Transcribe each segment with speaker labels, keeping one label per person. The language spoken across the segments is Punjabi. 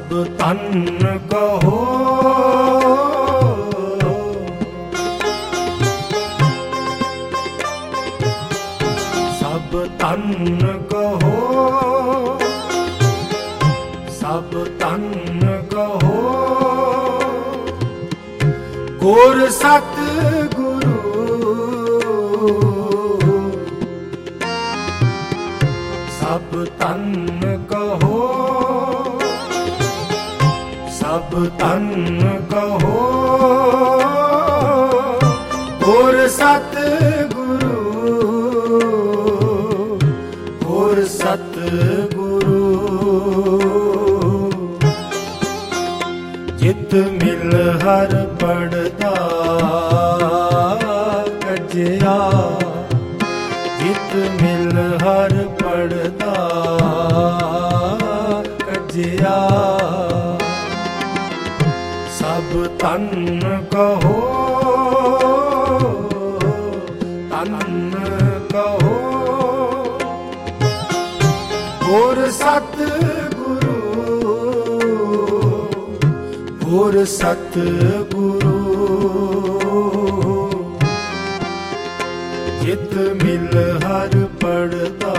Speaker 1: ਸਭ ਤਨ ਕਹੋ, ਸਭ ਤਨ ਕਹੋ, ਸਭ ਤਨ ਕਹੋ। ਗੁਰ ਸਤ ਗੁਰੂ ਸਭ ਤਨ ਕਹੋ, ਸਭ ਤਨ ਕਹੋ। ਗੁਰ ਸਤ ਗੁਰੂ, ਗੁਰ ਸਤ ਗੁਰੂ। ਜਿਤ ਮਿਲ ਹਰ ਪੜਦਾ ਕੱਜਿਆ, ਜਿਤ ਮਿਲ ਹਰ ਪੜਦਾ ਕੱਜਿਆ। ਸਭ ਤਨ ਕਹੋ, ਤਨ ਕਹੋ। ਗੁਰ ਸਤ ਗੁਰੂ, ਗੁਰ ਸਤ ਗੁਰੂ। ਜਿਤ ਮਿਲ ਹਰ ਪੜਦਾ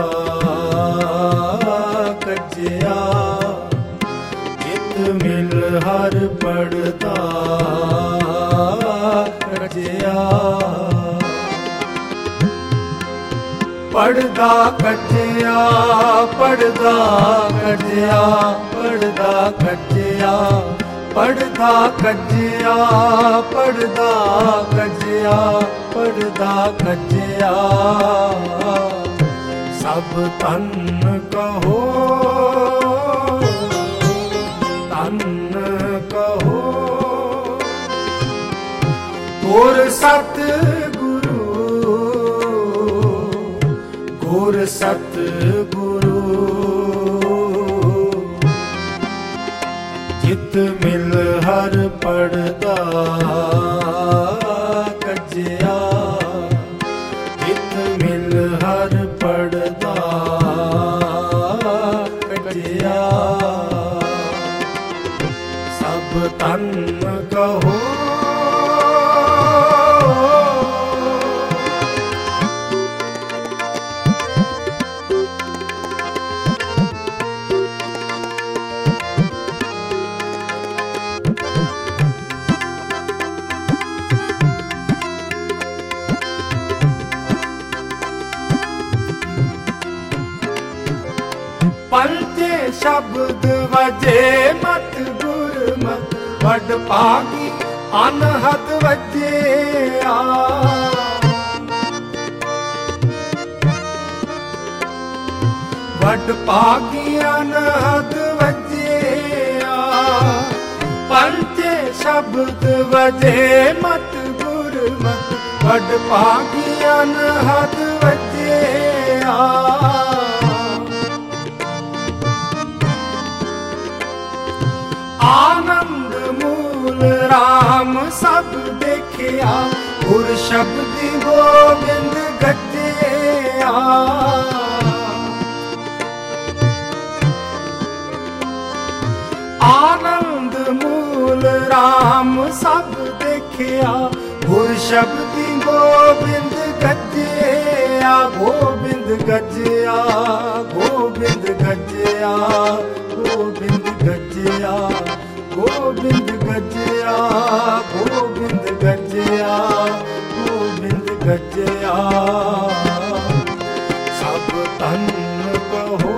Speaker 1: ਕੱਜਿਆ, ਜਿਤ ਮਿਲ ਹਰ ਪੜਦਾ ਕੱਜਿਆ। ਪੜਦਾ ਕੱਜਿਆ, ਪੜਦਾ ਕੱਜਿਆ, ਪੜਦਾ ਕੱਜਿਆ, ਪੜਦਾ ਕੱਜਿਆ, ਪੜਦਾ ਕੱਜਿਆ, ਪੜਦਾ ਕੱਜਿਆ। ਸਭ ਤਨ ਕਹੋ, ਤਨ ਕਹੋ। ਗੁਰ ਸਤ ਗੁਰੂ, ਗੁਰ ਸਤ ਗੁਰੂ। ਜਿਤ ਮਿਲ ਹਰ ਪੜਦਾ ਕੱਜਿਆ, ਜਿਤ ਮਿਲ ਹਰ ਪੜਦਾ ਕੱਜਿਆ। ਸਭ ਤਨ ਕਹੋ, ਪੰਜੇ ਸ਼ਬਦ ਵਜੇ ਮਤ ਗੁਰਮਤਿ, ਵਡ ਭਾਗੀ ਅਨਹਦ ਵਜਿਆ। ਵਡ ਭਾਗੀ ਅਨਹਦ ਵਜਿਆ। ਪੰਜੇ ਸ਼ਬਦ ਵਜੇ ਮਤ ਗੁਰਮਤਿ, ਵਡ ਭਾਗੀ ਅਨਹਦ ਵਜਿਆ। ਆਨੰਦ ਮੂਲ ਰਾਮ ਸਭ ਦੇਖਿਆ, ਗੁਰ ਸ਼ਬਦੀ ਗੋਬਿੰਦ ਗੱਜਿਆ। ਆਨੰਦ ਮੂਲ ਰਾਮ ਸਭ ਦੇਖਿਆ, ਗੁਰ ਸ਼ਬਦੀ ਗੋਬਿੰਦ ਗੱਜਿਆ। ਗੋਬਿੰਦ ਗੱਜਿਆ, ਗੋਬਿੰਦ ਗੱਜਿਆ, ਗੋਬਿੰਦ ਗੱਜਿਆ, ਗੋਬਿੰਦ ਗੱਜਿਆ, ਗੋਬਿੰਦ ਗੱਜਿਆ, ਗੋਬਿੰਦ ਗੱਜਿਆ। ਸਭ ਤਨ ਕਹੋ,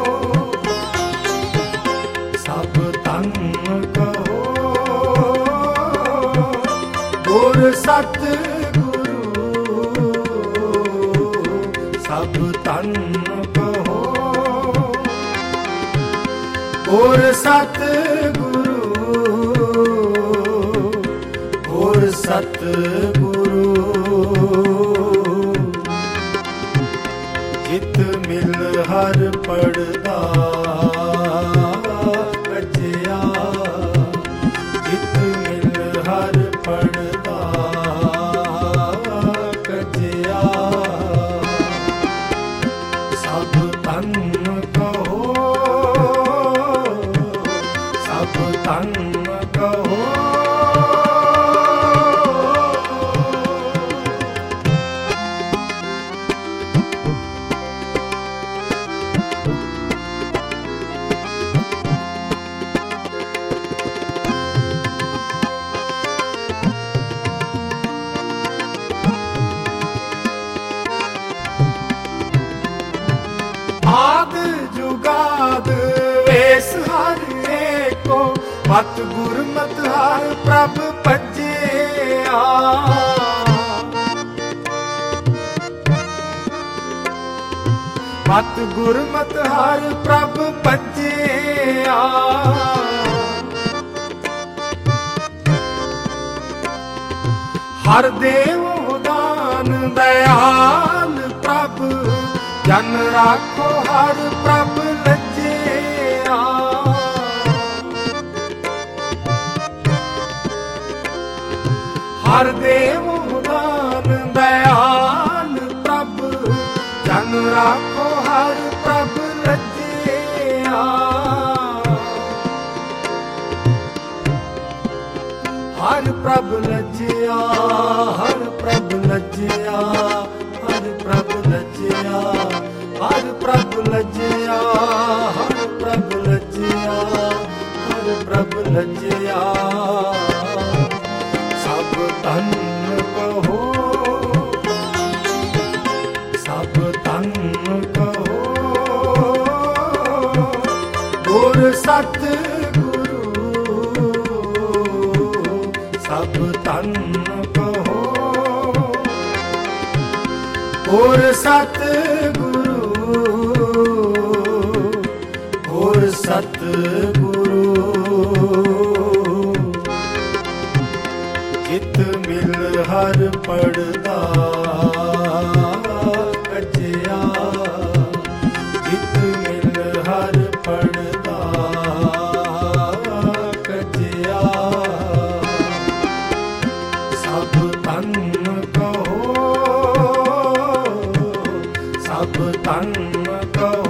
Speaker 1: ਸਭ ਤਨ ਕਹੋ। ਗੁਰ ਸਤ ਗੁਰੂ, ਸਭ ਤਨ ਕਹੋ। ਗੁਰ ਸਤ ਗੁਰੂ, ਗੁਰ ਸਤ ਗੁਰੂ। ਜਿਤ ਮਿਲ ਹਰ ਪੜਦਾ ਕੱਜਿਆ, ਜਿਤ ਮਿਲ ਹਰ ਪੜਦਾ ਕੱਜਿਆ। ਸਭ ਤਨ ਕਹੋ, ਸਭ मत गुरमत हर प्रभ भजिया मत गुरमत हर प्रभ भजिया हर देव दान दयाल प्रभ जन राखो हर प्रभ लज्जिया हर देव दान दयाल प्रभ जन राखो हर प्रभ लज्जिया हर प्रभ लज्जिया हर प्रभ लज्जिया हर प्रभ लज्जिया हर प्रभ लज्जिया हर प्रभ लज्जिया हर प्रभ लज्जिया सब तन कहो सब तन कहो गुर सत सब तन कहो और सत गुरु चित मिल हर पड़दा कचिया चित मिल हर पड़दा कचिया सब तन कहो सब तन कहो